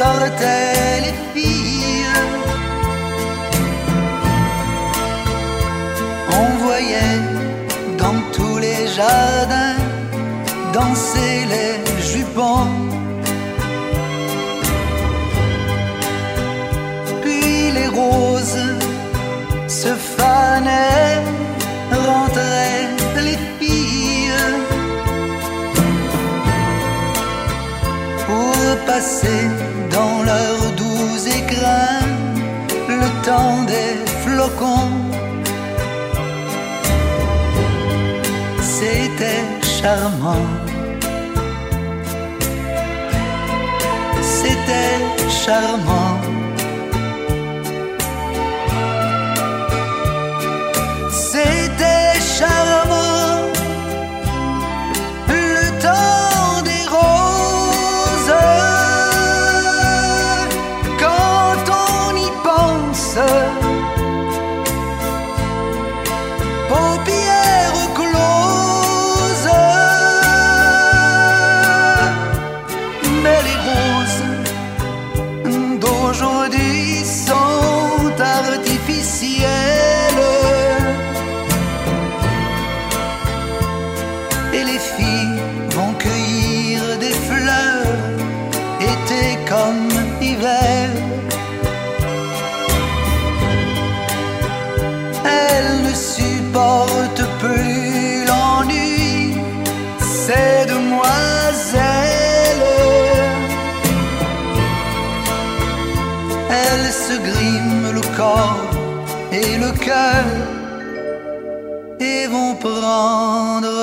sortaient les filles. On voyait dans tous les jardins danser les jupons. Puis les roses se fanaient, rentraient les filles pour passer dans leurs doux écrins le temps des flocons. C'était charmant, c'était charmant. C'était charmant, le temps des roses. Quand on y pense, paupières closes. Mais les roses d'aujourd'hui sont artificielles. Et les filles vont cueillir des fleurs, été comme hiver. Elles ne supportent plus l'ennui, ces demoiselles. Elles se griment le corps et le cœur et vont prendre